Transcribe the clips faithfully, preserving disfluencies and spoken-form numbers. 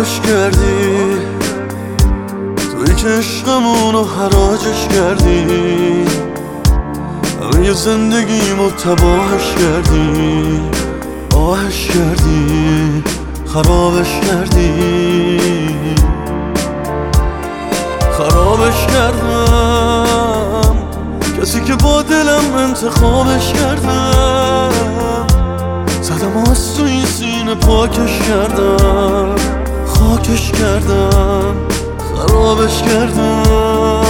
خرابش کردی، توی که عشقمونو حراجش کردی، همه زندگیمو تباهش کردی، آهش کردی، خرابش کردی. خرابش کردم، کسی که با دلم انتخابش کردم، زدم از تو این سینه پاکش کردم، خاکش کردم، خرابش کردم.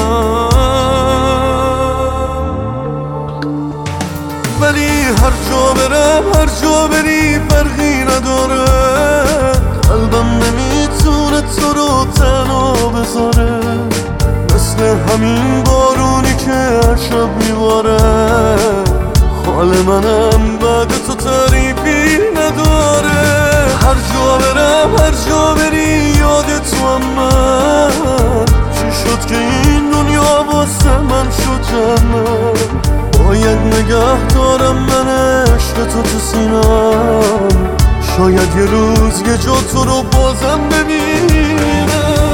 ولی هر جا برم، هر جا بری فرقی نداره، قلبم نمیتونه تو رو تنها بذاره، مثل همین بارونی که هر شب میباره. حال منم بعد تو تعریفی نداره، هر جا برم، هر جا بری یاد تو هم من. چی شد که این دنیا واسه من شد جنت؟ باید نگه دارم من عشق تو تو سینم، شاید یه روز یه جا تو رو بازم ببینم.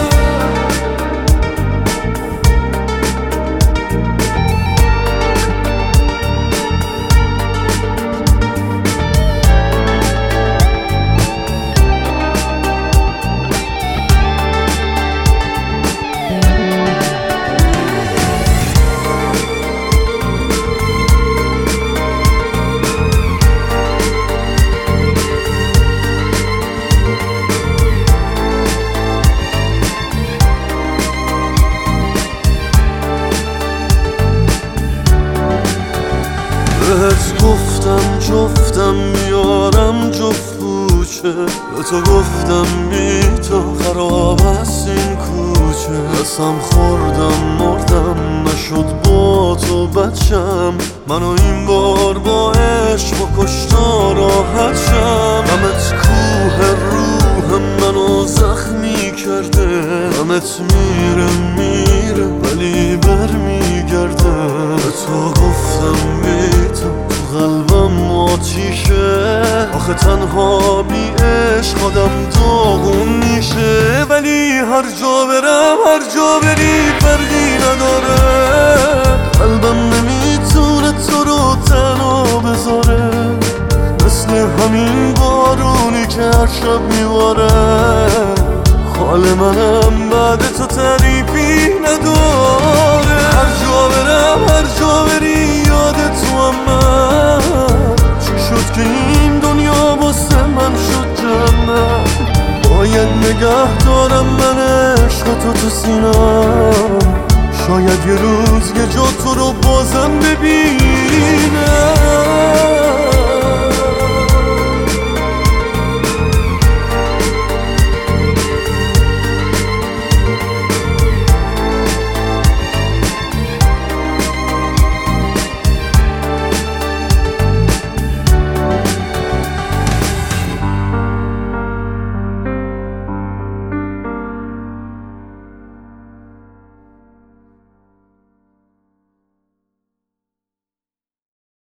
بهت گفتم جفتم میارم جفت کوچه، به تو گفتم بی تو خراب است این کوچه. قسم خوردم مردم نشد با تو بچم، منو این بار با عشق و کشتا راحت شم. غمت کوه روح منو زخمی کرده، غمت میره میره ولی بر میگرده. به تو گفتم بی تو قلبم آتیشه، آخه تنها بی عشق آدم داغون میشه. ولی هر جا برم، هر جا بری فرقی نداره، قلبم نمیتونه تو رو تنها بذاره، مثل همین بارونی که هر شب میباره. حال منم بعد تو تعریفی نداره، هر جا برم، هر جا بری یاد تو هم من. چی شد که این دنیا واسه من شد جنت؟ باید نگه دارم من عشق تو تو سینم، شاید یه روز یه جا تو رو بازم ببینم.